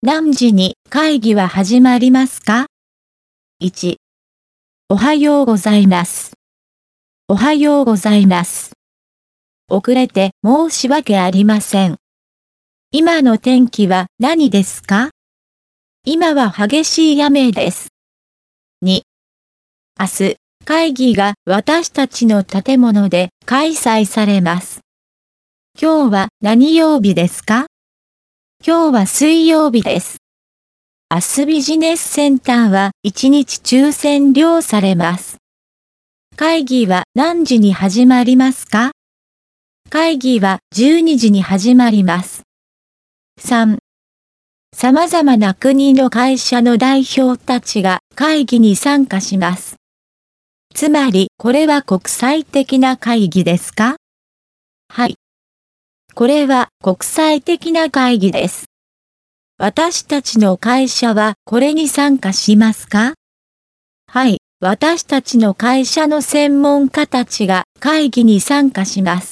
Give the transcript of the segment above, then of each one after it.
何時に会議は始まりますか？ 1、おはようございます。おはようございます。遅れて申し訳ありません。今の天気は何ですか？今は激しい雨です。2、明日、会議が私たちの建物で開催されます。今日は何曜日ですか？今日は水曜日です。明日ビジネスセンターは1日中占領されます。会議は何時に始まりますか？会議は12時に始まります。3、様々な国の会社の代表たちが会議に参加します。つまり、これは国際的な会議ですか？はい。これは国際的な会議です。私たちの会社はこれに参加しますか？はい。私たちの会社の専門家たちが会議に参加します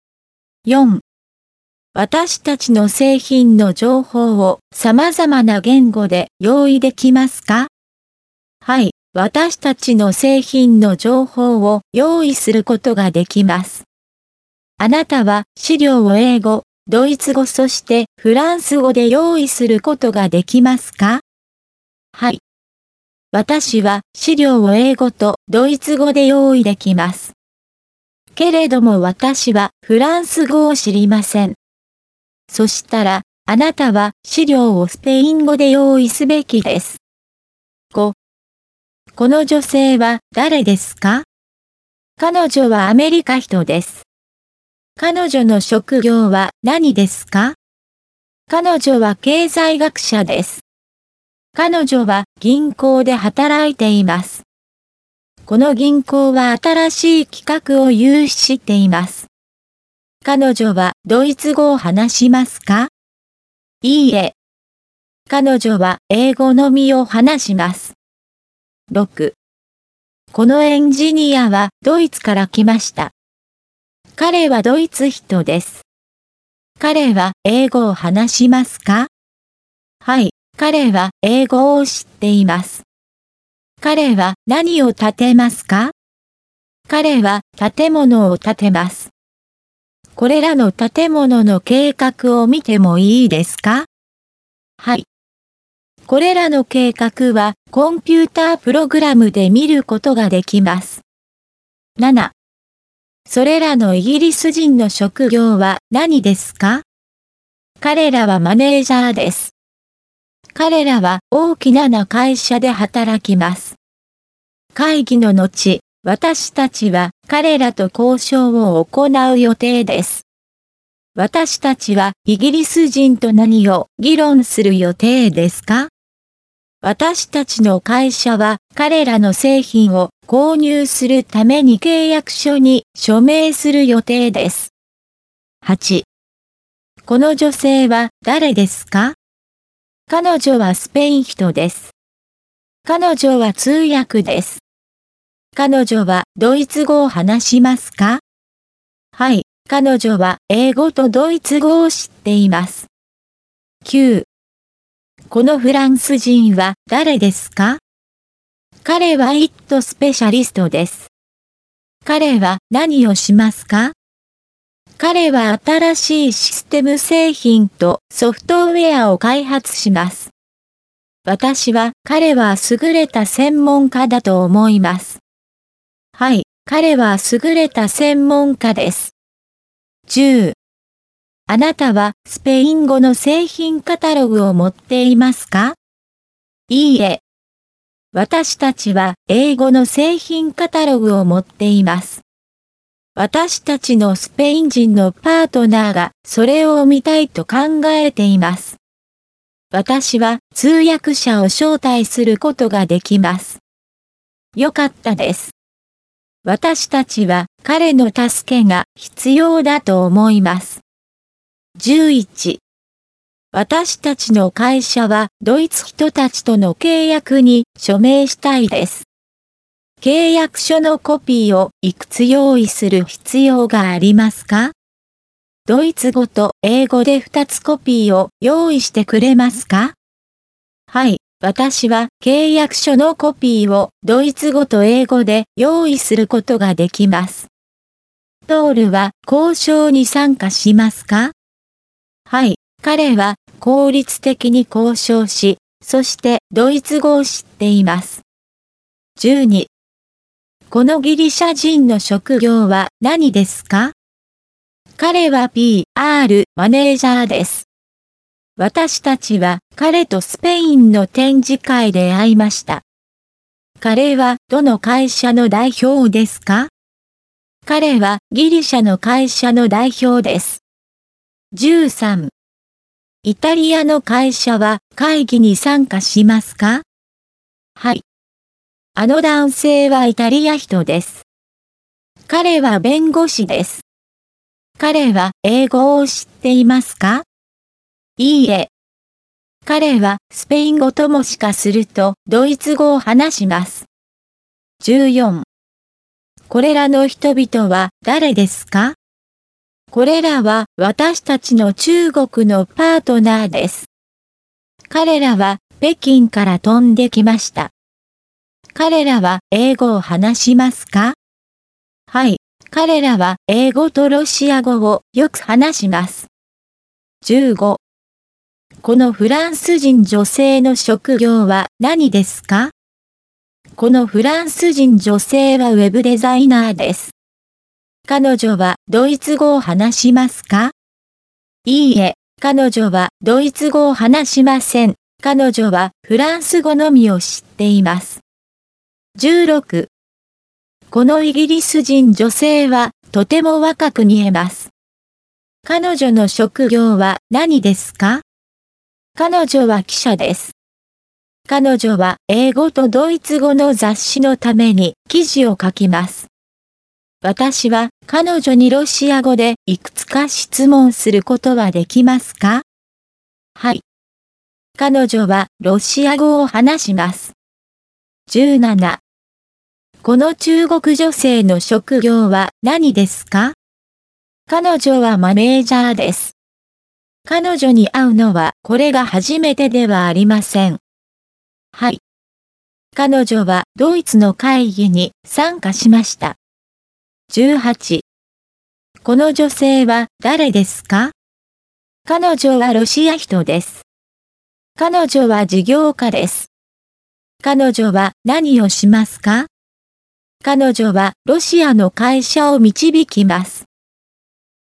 。4、私たちの製品の情報を様々な言語で用意できますか？はい。私たちの製品の情報を用意することができます。あなたは資料を英語、ドイツ語そしてフランス語で用意することができますか？はい。私は資料を英語とドイツ語で用意できます。けれども私はフランス語を知りません。そしたら、あなたは資料をスペイン語で用意すべきです。5、この女性は誰ですか？彼女はアメリカ人です。彼女の職業は何ですか？彼女は経済学者です。彼女は銀行で働いています。この銀行は新しい企画を融資しています。彼女はドイツ語を話しますか？いいえ。彼女は英語のみを話します。6、このエンジニアはドイツから来ました。彼はドイツ人です。彼は英語を話しますか？はい、彼は英語を知っています。彼は何を建てますか？彼は建物を建てます。これらの建物の計画を見てもいいですか？はい。これらの計画はコンピュータープログラムで見ることができます。7、それらのイギリス人の職業は何ですか？彼らはマネージャーです。彼らは大きな会社で働きます。会議の後、私たちは彼らと交渉を行う予定です。私たちはイギリス人と何を議論する予定ですか？私たちの会社は彼らの製品を購入するために契約書に署名する予定です。8、この女性は誰ですか？彼女はスペイン人です。彼女は通訳です。彼女はドイツ語を話しますか？はい、彼女は英語とドイツ語を知っています。9、このフランス人は誰ですか？彼はITスペシャリストです。彼は何をしますか？彼は新しいシステム製品とソフトウェアを開発します。私は彼は優れた専門家だと思います。はい、彼は優れた専門家です。10、あなたはスペイン語の製品カタログを持っていますか？いいえ。私たちは英語の製品カタログを持っています。私たちのスペイン人のパートナーがそれを見たいと考えています。私は通訳者を招待することができます。よかったです。私たちは彼の助けが必要だと思います。11、私たちの会社はドイツ人たちとの契約に署名したいです。契約書のコピーをいくつ用意する必要がありますか？ドイツ語と英語で2つコピーを用意してくれますか？ はい、私は契約書のコピーをドイツ語と英語で用意することができます。トールは交渉に参加しますか？はい、彼は効率的に交渉し、そしてドイツ語を知っています。12. このギリシャ人の職業は何ですか？彼は PR マネージャーです。私たちは彼とスペインの展示会で会いました。彼はどの会社の代表ですか？彼はギリシャの会社の代表です。13. イタリアの会社は会議に参加しますか？はい。あの男性はイタリア人です。彼は弁護士です。彼は英語を知っていますか？いいえ。彼はスペイン語ともしかするとドイツ語を話します。14. これらの人々は誰ですか？これらは私たちの中国のパートナーです。彼らは北京から飛んできました。彼らは英語を話しますか？はい、彼らは英語とロシア語をよく話します。15. このフランス人女性の職業は何ですか？このフランス人女性はウェブデザイナーです。彼女はドイツ語を話しますか？いいえ、彼女はドイツ語を話しません。彼女はフランス語のみを知っています。16. このイギリス人女性はとても若く見えます。彼女の職業は何ですか？彼女は記者です。彼女は英語とドイツ語の雑誌のために記事を書きます。私は彼女にロシア語でいくつか質問することはできますか？はい。彼女はロシア語を話します。17. この中国女性の職業は何ですか？彼女はマネージャーです。彼女に会うのはこれが初めてではありません。はい。彼女はドイツの会議に参加しました。18. この女性は誰ですか？彼女はロシア人です。彼女は事業家です。彼女は何をしますか？彼女はロシアの会社を導きます。